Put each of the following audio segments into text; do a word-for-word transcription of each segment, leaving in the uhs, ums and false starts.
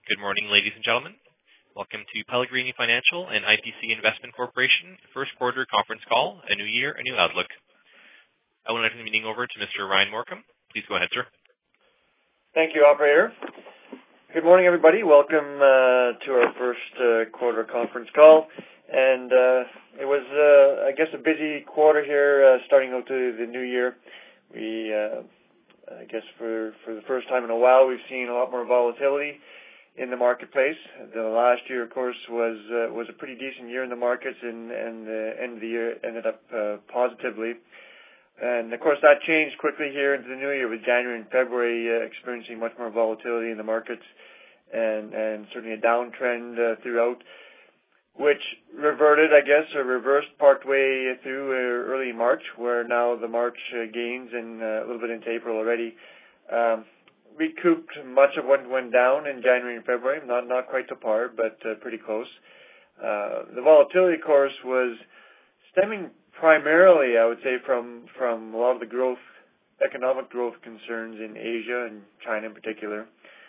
Good morning, ladies and gentlemen. Welcome to Pellegrini Financial and I P C Investment Corporation first quarter conference call, a new year, a new outlook. I will now turn the meeting over to Mister Ryan Morcom. Please go ahead, sir. Thank you, operator. Good morning, everybody. Welcome uh, to our first uh, quarter conference call. And uh, it was, uh, I guess, a busy quarter here, uh, starting out to the new year. We, uh, I guess, for, for the first time in a while, we've seen a lot more volatility in the marketplace. The last year, of course, was uh, was a pretty decent year in the markets, and, and the end of the year ended up uh, positively. And, of course, that changed quickly here into the new year with January and February uh, experiencing much more volatility in the markets and, and certainly a downtrend uh, throughout, which reverted, I guess, or reversed partway through uh, early March, where now the March uh, gains and uh, a little bit into April already um, recouped much of what went down in January and February, not not quite to par, but uh, pretty close. Uh, the volatility, of course, was stemming primarily, I would say, from, from a lot of the growth, economic growth concerns in Asia and China in particular.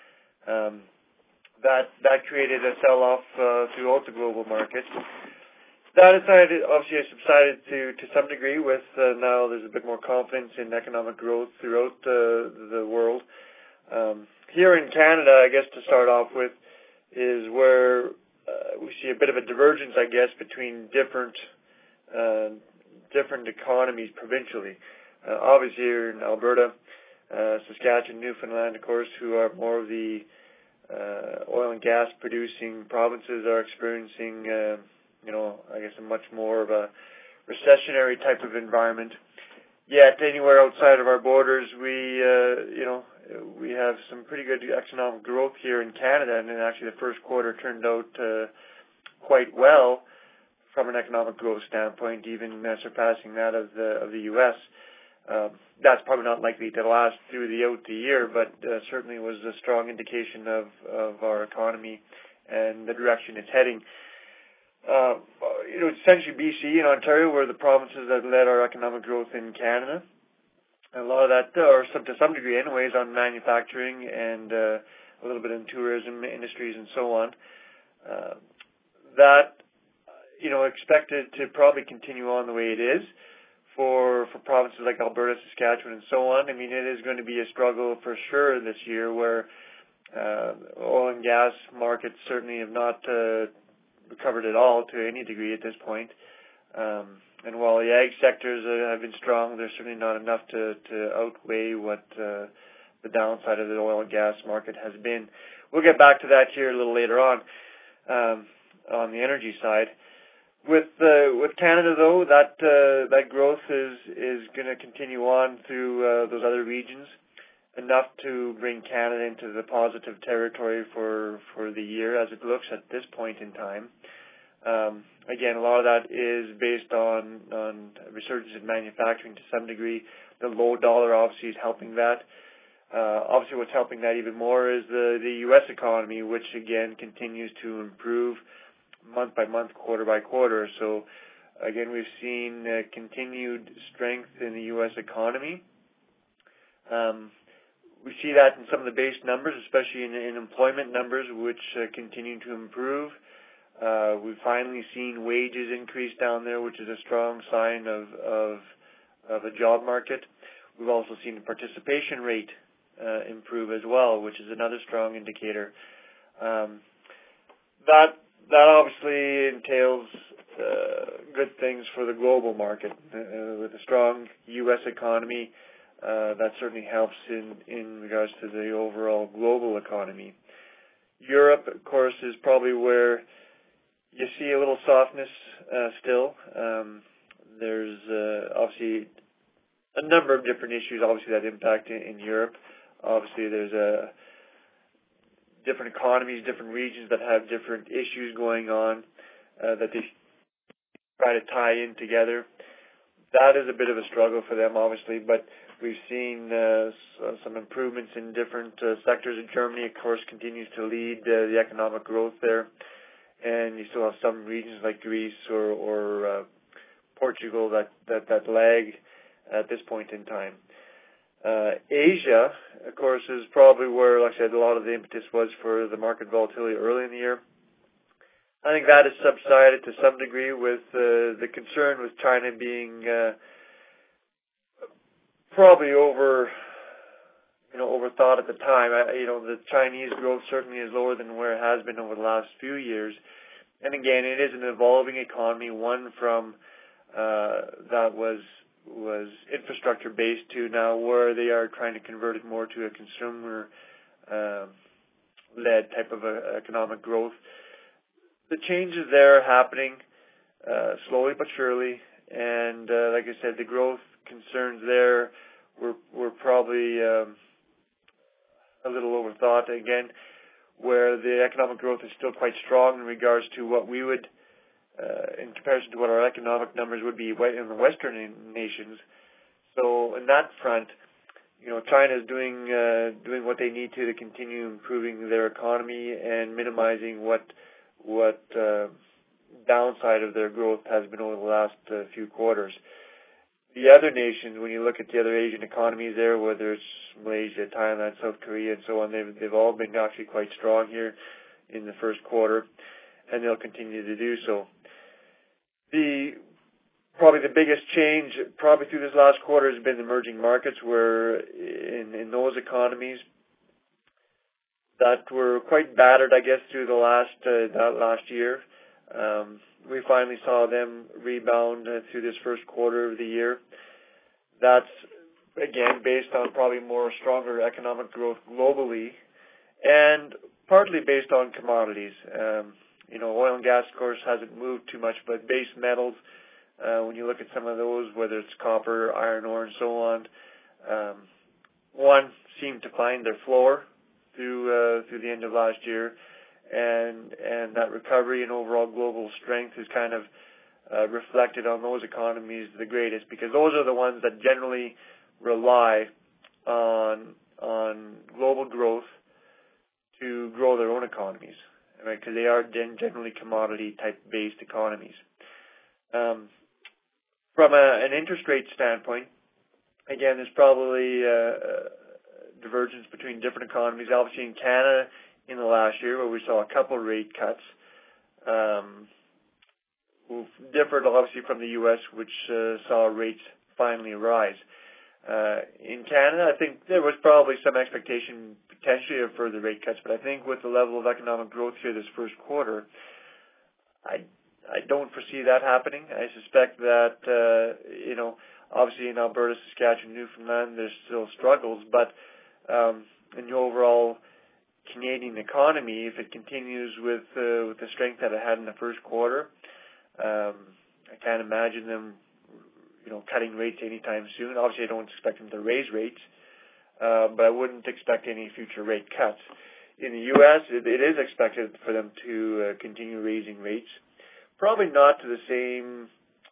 Um, that that created a sell-off uh, throughout the global markets. That decided, obviously, has subsided to, to some degree with uh, now there's a bit more confidence in economic growth throughout uh, the world. Um, here in Canada, I guess to start off with, is where uh, we see a bit of a divergence, I guess, between different uh, different economies provincially. Uh, obviously, here in Alberta, uh, Saskatchewan, Newfoundland, of course, who are more of the uh, oil and gas producing provinces, are experiencing, uh, you know, I guess a much more of a recessionary type of environment. Yet anywhere outside of our borders, we, uh, you know, we have some pretty good economic growth here in Canada, and then actually the first quarter turned out uh, quite well from an economic growth standpoint, even uh, surpassing that of the of the U S. Uh, that's probably not likely to last through the out the year, but uh, certainly was a strong indication of, of our economy and the direction it's heading. Uh, you know, essentially B C and Ontario were the provinces that led our economic growth in Canada. A lot of that, or some, to some degree anyways, on manufacturing and uh, a little bit in tourism industries and so on. Uh, that, you know, expected to probably continue on the way it is for for provinces like Alberta, Saskatchewan, and so on. I mean, it is going to be a struggle for sure this year where uh, oil and gas markets certainly have not uh, recovered at all to any degree at this point. Um, and while the ag sectors uh, have been strong, there's certainly not enough to, to outweigh what uh, the downside of the oil and gas market has been. We'll get back to that here a little later on, um, on the energy side. With uh, with Canada, though, that uh, that growth is is going to continue on through uh, those other regions, enough to bring Canada into the positive territory for, for the year as it looks at this point in time. Um, again, a lot of that is based on, on resurgence in manufacturing to some degree. The low dollar obviously is helping that. Uh, obviously what's helping that even more is the, the U S economy, which again continues to improve month by month, quarter by quarter. So again, we've seen uh, continued strength in the U S economy. Um, We see that in some of the base numbers, especially in, in employment numbers, which uh, continue to improve. Uh, we've finally seen wages increase down there, which is a strong sign of, of, of a job market. We've also seen the participation rate uh, improve as well, which is another strong indicator. Um, that that obviously entails uh, good things for the global market. Uh, with a strong U S economy, Uh, that certainly helps in, in regards to the overall global economy. Europe, of course, is probably where you see a little softness uh, still. Um, there's uh, obviously a number of different issues, obviously, that impact in, in Europe. Obviously, there's a different economies, different regions that have different issues going on uh, that they try to tie in together. That is a bit of a struggle for them, obviously, but we've seen uh, some improvements in different uh, sectors. In Germany, of course, continues to lead uh, the economic growth there. And you still have some regions like Greece or, or uh, Portugal that, that, that lag at this point in time. Uh, Asia, of course, is probably where, like I said, a lot of the impetus was for the market volatility early in the year. I think that has subsided to some degree with uh, the concern with China being uh, probably over, you know, overthought at the time. I, you know, the Chinese growth certainly is lower than where it has been over the last few years. And again, it is an evolving economy, one from uh, that was was infrastructure based to now where they are trying to convert it more to a consumer uh, led type of a, economic growth. The changes there are happening uh, slowly but surely, and uh, like I said, the growth concerns there were were probably um, a little overthought. Again, where the economic growth is still quite strong in regards to what we would, uh, in comparison to what our economic numbers would be in the Western nations. So in that front, you know, China is doing uh, doing what they need to to continue improving their economy and minimizing what what uh, downside of their growth has been over the last uh, few quarters. The other nations, when you look at the other Asian economies there, whether it's Malaysia, Thailand, South Korea, and so on, they've, they've all been actually quite strong here in the first quarter, and they'll continue to do so. The probably the biggest change probably through this last quarter has been the emerging markets, where in, in those economies that were quite battered, I guess, through the last uh, that last year. Um, we finally saw them rebound uh, through this first quarter of the year. That's, again, based on probably more stronger economic growth globally and partly based on commodities. Um, you know, oil and gas, of course, hasn't moved too much, but base metals, uh, when you look at some of those, whether it's copper, iron ore, and so on, um, one seemed to find their floor through uh, through the end of last year, and and that recovery and overall global strength is kind of uh, reflected on those economies the greatest, because those are the ones that generally rely on on global growth to grow their own economies, right? Because they are gen- generally commodity type based economies. Um, from a, an interest rate standpoint, again, there's probably uh, divergence between different economies. Obviously, in Canada, in the last year, where we saw a couple of rate cuts, um, differed obviously from the U S, which uh, saw rates finally rise. Uh, in Canada, I think there was probably some expectation potentially of further rate cuts, but I think with the level of economic growth here this first quarter, I I don't foresee that happening. I suspect that uh, you know, obviously in Alberta, Saskatchewan, Newfoundland, there's still struggles, but um, in the overall Canadian economy, if it continues with uh, with the strength that it had in the first quarter, um, I can't imagine them, you know, cutting rates anytime soon. Obviously, I don't expect them to raise rates, uh, but I wouldn't expect any future rate cuts. In the U S, it, it is expected for them to uh, continue raising rates, probably not to the same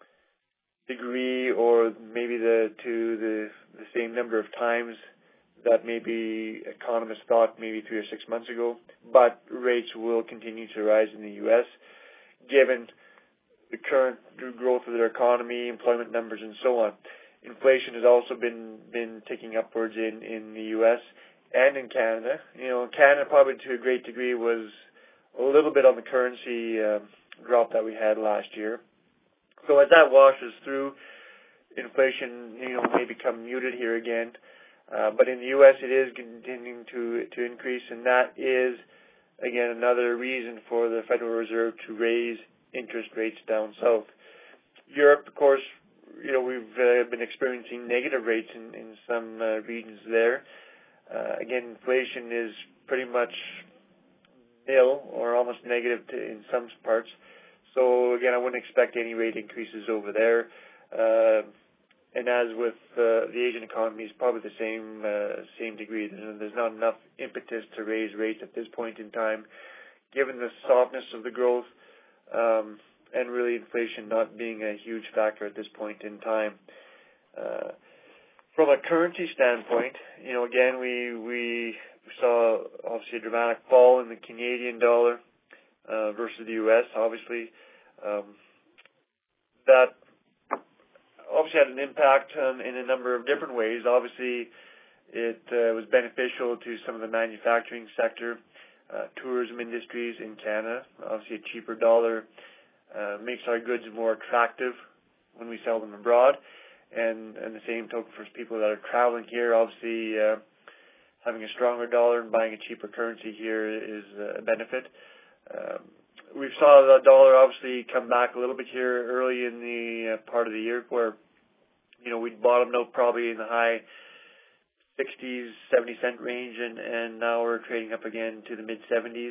degree or maybe the to the the same number of times that maybe economists thought maybe three or six months ago, but rates will continue to rise in the U S given the current growth of their economy, employment numbers, and so on. Inflation has also been been ticking upwards in, in the U S and in Canada. You know, Canada probably to a great degree was a little bit on the currency uh, drop that we had last year. So as that washes through, inflation, you know, may become muted here again. Uh, but in the U S, it is continuing to to increase, and that is, again, another reason for the Federal Reserve to raise interest rates down south. Europe, of course, you know, we've uh, been experiencing negative rates in, in some uh, regions there. Uh, again, inflation is pretty much nil or almost negative to, in some parts. So, again, I wouldn't expect any rate increases over there. Uh, And as with uh, the Asian economies, probably the same uh, same degree. There's, there's not enough impetus to raise rates at this point in time, given the softness of the growth um, and really inflation not being a huge factor at this point in time. Uh, from a currency standpoint, you know, again, we we saw obviously a dramatic fall in the Canadian dollar uh, versus the U S. Obviously, um, that obviously had an impact um, in a number of different ways. Obviously, It uh, was beneficial to some of the manufacturing sector, uh, tourism industries in Canada. Obviously, a cheaper dollar uh, makes our goods more attractive when we sell them abroad. And, and the same token for people that are traveling here, obviously uh, having a stronger dollar and buying a cheaper currency here is a benefit. Um, we saw the dollar obviously come back a little bit here early in the uh, part of the year where, you know, we'd bottomed out probably in the high sixties, seventy cent range, and, and now we're trading up again to the mid seventies.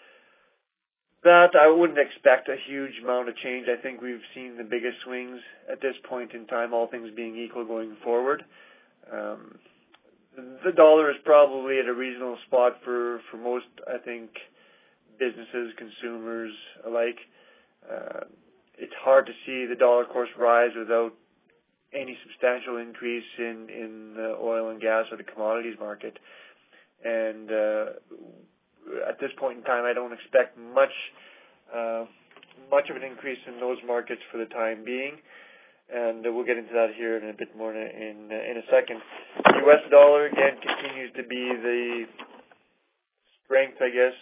That I wouldn't expect a huge amount of change. I think we've seen the biggest swings at this point in time, all things being equal going forward. Um, the dollar is probably at a reasonable spot for, for most, I think, businesses, consumers alike. Uh, it's hard to see the dollar, of course, rise without any substantial increase in, in the oil and gas or the commodities market. And uh, at this point in time, I don't expect much uh, much of an increase in those markets for the time being. And uh, we'll get into that here in a bit more in a, in, in a second. The U S dollar, again, continues to be the strength, I guess,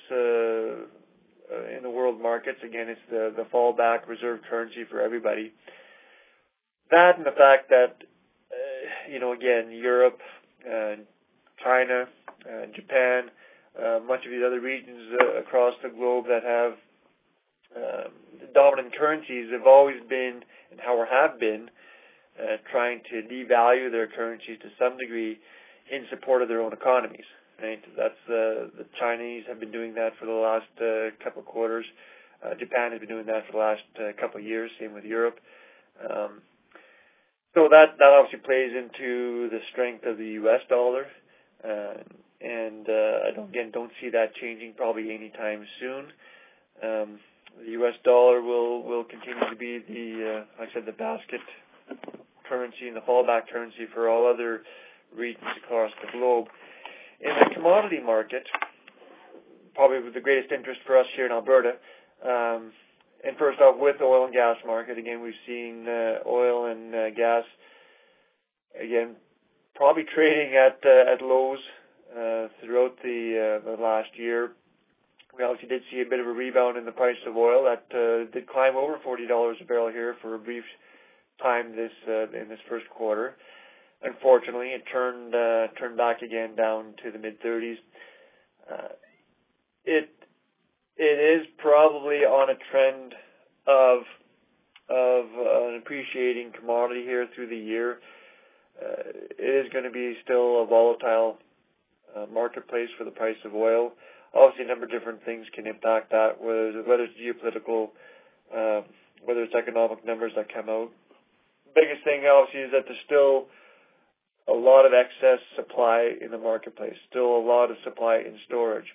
uh, uh, in the world markets. Again, it's the, the fallback reserve currency for everybody. That and the fact that, uh, you know, again, Europe, uh, China, uh, Japan, uh, much of these other regions uh, across the globe that have uh, dominant currencies have always been, and how or have been, uh, trying to devalue their currencies to some degree in support of their own economies. Right? That's uh, the Chinese have been doing that for the last uh, couple of quarters. Uh, Japan has been doing that for the last uh, couple of years. Same with Europe. Um, So that, that obviously plays into the strength of the U S dollar, uh, and uh, I don't, again don't see that changing probably anytime soon. Um, the U S dollar will, will continue to be the, uh, like I said, the basket currency and the fallback currency for all other regions across the globe. In the commodity market, probably with the greatest interest for us here in Alberta. Um, And first off, with the oil and gas market, again, we've seen uh, oil and uh, gas, again, probably trading at uh, at lows uh, throughout the, uh, the last year. We obviously did see a bit of a rebound in the price of oil that uh, did climb over forty dollars a barrel here for a brief time this uh, in this first quarter. Unfortunately, it turned uh, turned back again down to the mid thirties. Uh, it It is probably on a trend of of uh, an appreciating commodity here through the year. Uh, it is going to be still a volatile uh, marketplace for the price of oil. Obviously, a number of different things can impact that, whether, whether it's geopolitical, uh, whether it's economic numbers that come out. The biggest thing, obviously, is that there's still a lot of excess supply in the marketplace, still a lot of supply in storage.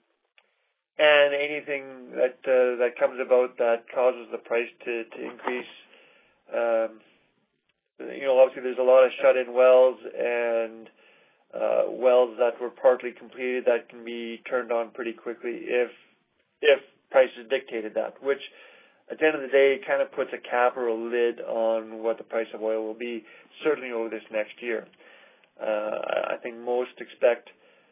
And anything that uh, that comes about that causes the price to, to increase, um, you know, obviously there's a lot of shut-in wells and uh, wells that were partly completed that can be turned on pretty quickly if if prices dictated that, which at the end of the day kind of puts a cap or a lid on what the price of oil will be, certainly over this next year. Uh, I think most expect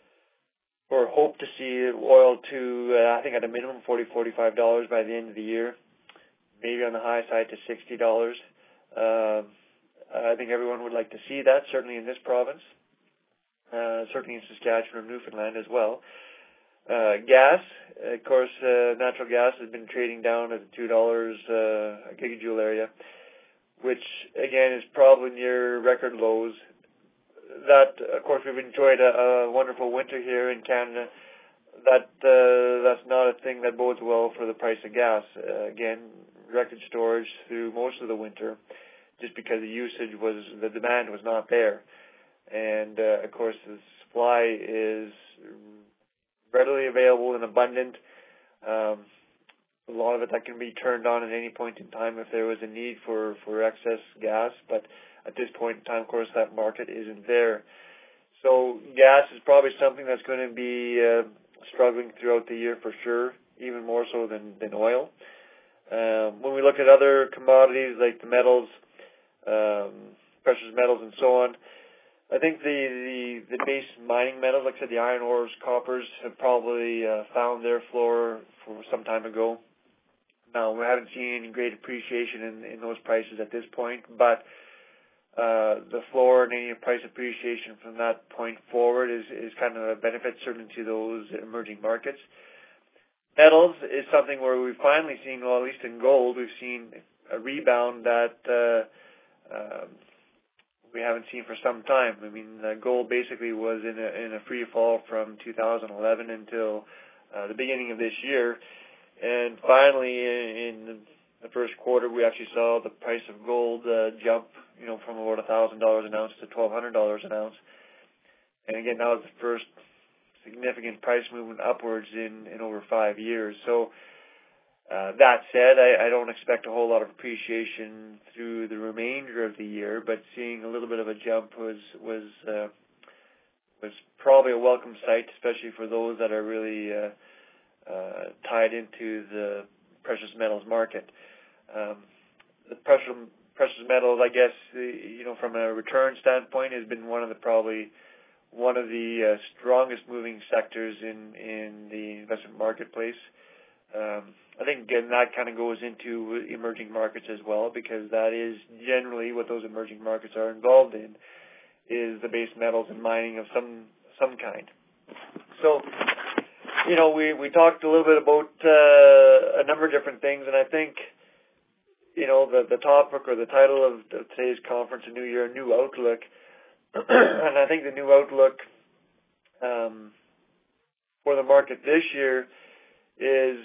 or hope to see oil to, uh, I think at a minimum, forty dollars, forty-five dollars by the end of the year, maybe on the high side to sixty dollars. Uh, I think everyone would like to see that, certainly in this province, uh, certainly in Saskatchewan and Newfoundland as well. Uh, gas, of course, uh, natural gas has been trading down at the two dollars uh, a gigajoule area, which, again, is probably near record lows. That, of course, we've enjoyed a, a wonderful winter here in Canada. That uh, that's not a thing that bodes well for the price of gas. Uh, again, record storage through most of the winter, just because the usage was, the demand was not there, and uh, of course the supply is readily available and abundant. Um, a lot of it that can be turned on at any point in time if there was a need for, for excess gas, but at this point in time, of course, that market isn't there. So gas is probably something that's going to be uh, struggling throughout the year for sure, even more so than, than oil. Um, when we look at other commodities like the metals, um, precious metals and so on, I think the, the, the base mining metals, like I said, the iron ores, coppers, have probably uh, found their floor for some time ago. Now, we haven't seen any great appreciation in, in those prices at this point, but uh, the floor and any price appreciation from that point forward is, is kind of a benefit, certainly to those emerging markets. Metals is something where we've finally seen, well, at least in gold, we've seen a rebound that uh, uh, we haven't seen for some time. I mean, uh, gold basically was in a, in a free fall from two thousand eleven until uh, the beginning of this year. And finally, in the first quarter, we actually saw the price of gold uh, jump, you know, from about one thousand dollars an ounce to twelve hundred dollars an ounce. And again, that was the first significant price movement upwards in, in over five years. So uh, that said, I, I don't expect a whole lot of appreciation through the remainder of the year, but seeing a little bit of a jump was was uh, was probably a welcome sight, especially for those that are really uh, uh, tied into the precious metals market. Um, the precious precious metals, I guess, you know, from a return standpoint, has been one of the probably one of the uh, strongest moving sectors in, in the investment marketplace. Um, I think, again, that kind of goes into emerging markets as well, because that is generally what those emerging markets are involved in, is the base metals and mining of some some kind. So, you know, we, we talked a little bit about uh, a number of different things, and I think, you know, the, the topic or the title of, of today's conference, A New Year, A New Outlook, and I think the new outlook um, for the market this year is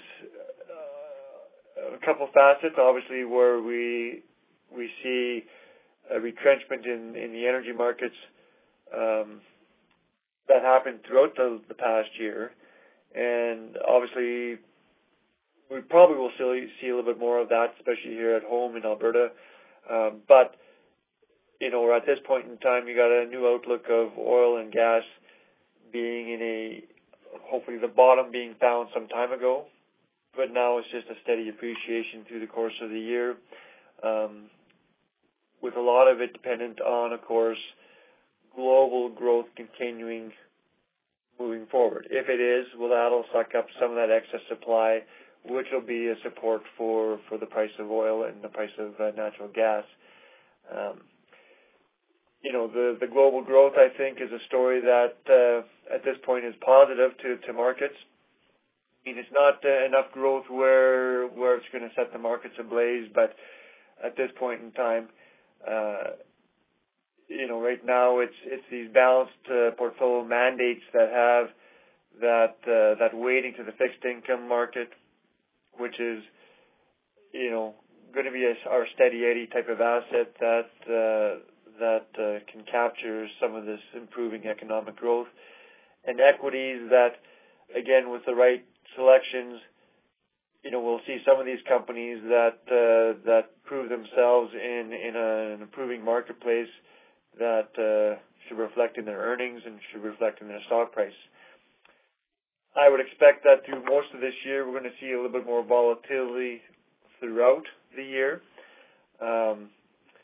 uh, a couple facets. Obviously, where we we see a retrenchment in, in the energy markets um, that happened throughout the, the past year, and obviously we probably will still see a little bit more of that, especially here at home in Alberta. Um, but you know, at this point in time, you got a new outlook of oil and gas being in a, hopefully the bottom being found some time ago, but now it's just a steady appreciation through the course of the year, um, with a lot of it dependent on, of course, global growth continuing moving forward. If it is, well, that'll suck up some of that excess supply, which will be a support for, for the price of oil and the price of uh, natural gas. Um, You know, the, the global growth, I think, is a story that uh, at this point is positive to, to markets. I mean, it's not uh, enough growth where where it's going to set the markets ablaze, but at this point in time, uh, you know, right now it's it's these balanced uh, portfolio mandates that have that uh, that weighting to the fixed income market, which is, you know, going to be a, our steady Eddie type of asset that. Uh, that uh, can capture some of this improving economic growth, and equities that, again, with the right selections, you know, we'll see some of these companies that uh, that prove themselves in, in a, an improving marketplace that uh, should reflect in their earnings and should reflect in their stock price. I would expect that through most of this year, we're going to see a little bit more volatility throughout the year. Um,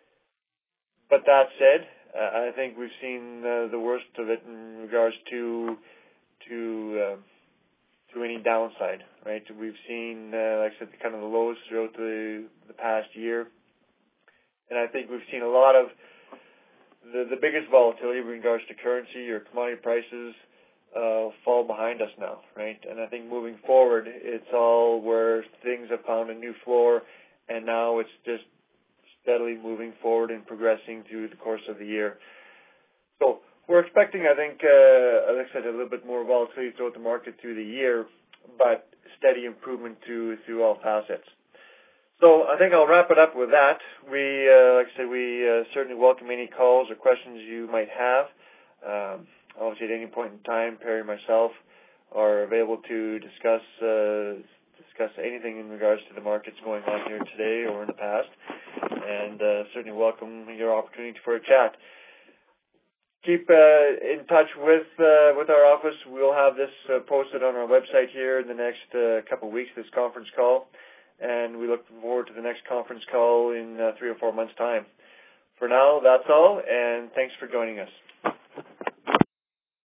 But that said, uh, I think we've seen uh, the worst of it in regards to to uh, to any downside, right? We've seen, uh, like I said, kind of the lows throughout the the past year, and I think we've seen a lot of the the biggest volatility in regards to currency or commodity prices uh, fall behind us now, right? And I think moving forward, it's all where things have found a new floor, and now it's just steadily moving forward and progressing through the course of the year. So we're expecting, I think, uh, like I said, a little bit more volatility throughout the market through the year, but steady improvement through through all facets. So I think I'll wrap it up with that. We, uh, like I said, we uh, certainly welcome any calls or questions you might have. Um, obviously, at any point in time, Perry and myself are available to discuss uh, discuss anything in regards to the markets going on here today or in the past, and uh, certainly welcome your opportunity for a chat. Keep uh, in touch with uh, with our office. We'll have this uh, posted on our website here in the next uh, couple of weeks, this conference call, and we look forward to the next conference call in uh, three or four months' time. For now, that's all, and thanks for joining us.